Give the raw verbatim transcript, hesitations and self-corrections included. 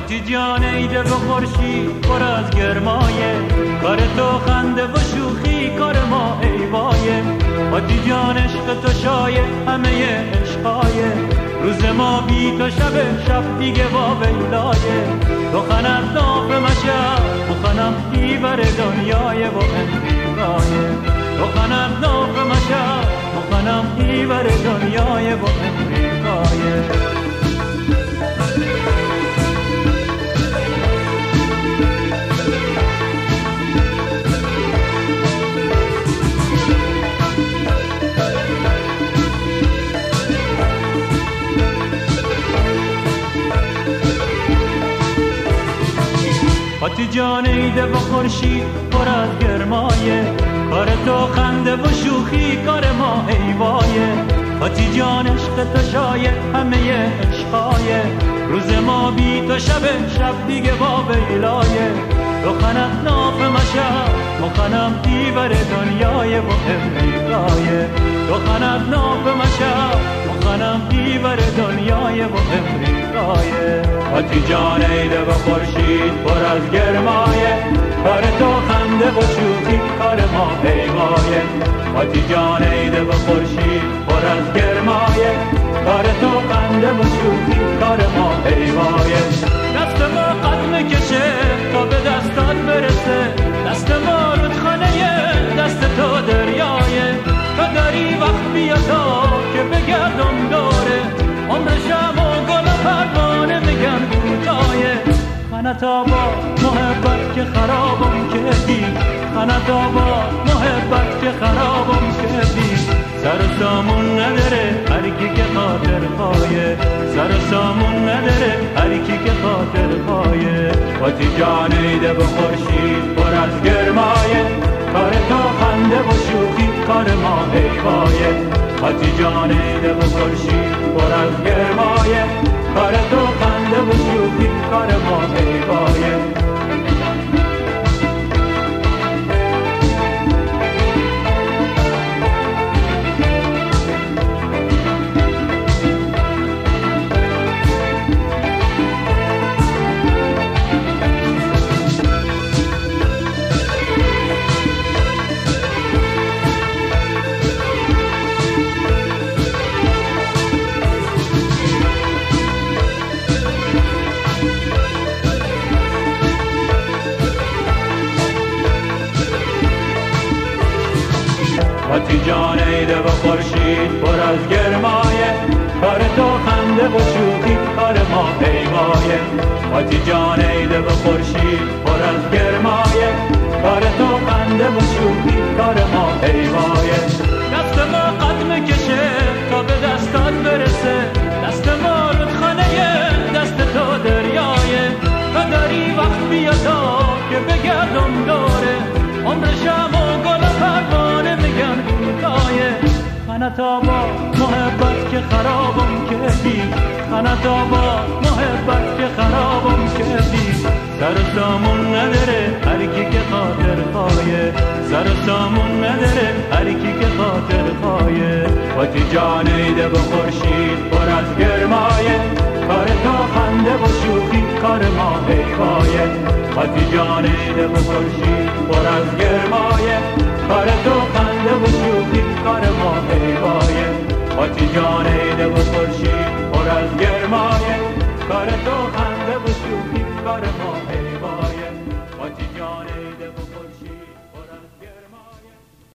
فاتی جان ایده به خورشید پر از گرمایه، کار تو خنده و شوخی کار ما ایوایه. فاتی جان عشق تو شایه همه عشقایه، روز ما بی تو شب شب دیگه با ویلایه. تو خنت ناف مشب بخنم دیور دنیای و امریکایه، تو خنت ناف مشب بخنم دیور دنیای و امریکایه. فاتی جان ایده و خورشید پر از گرمایه، کار تو خنده و شوخی کار ما ایوایه. فاتی جان عشق تو شایه همه عشقایه، روز ما بی تو شب شب دیگه با ویلایه. تو خنت ناف مشب مخنم دیور دنیای و امریکایه، تو خنت ناف مشب مخنم دیور دنیای و امریکایه. فاتی جان ایده و خورشید پر از گرمایه، کار تو خنده و شوخی کار ما پیمایه. فاتی جان ایده و خورشید پر از گرمایه، کار تو خنده و شوخی کار ما پیمایه. دست ما قد میکشه تا به دستات برسه، دست ما رودخانه دست تو دریایه. تو داری وقت بیا تا که بگردم دوره، عمر شب و گل و پروانه میگن کوتاهه. خنت آباد محبت که خرابم کردی، خنت آباد محبت که خرابم کردی. سر و سامون نداره هر کی که خاطر پایه، سر و سامون نداره هر کی که خاطر پایه. فاتی جان ایده و خورشید پر از گرمایه، کار تو خنده و شوخی کار ما ایوایه. فاتی جان ایده و خورشید پر از گرمایه، کار تو خنده و شوخی کار ما ایوایه. فاتی جان ایده و خورشید پر از گرمایه، کار تو خنده و شوخی کار ما پیمایه. فاتی جان ایده و خورشید پر از گرمایه، کار تو خنده و شوخی کار ما پیمایه. دست ما قد میکشه تا به دستات برسه، دست ما رودخانه دست تو دریایه. تو داری وقت بیا تا که بگردم دوره، عمر شب و گل و پروانه میگن کوتاهه. خنت آباد محبت که خرابم کردی، خنت آباد محبت که خرابم کردی. سر و سامون نداره هر کی که خاطر پایه، سر و سامون نداره هر کی که خاطر پایه. فاتی جان ایده و خورشید پر از گرمایه، کار تو خنده و شوخی کار ما ایوایه. فاتی جان ایده و خورشید پر از گرمایه، کار تو خنده و شوخی کار ما ایوایه. فاتی جان ایده و خورشید پر از گرمایه، کار تو خنده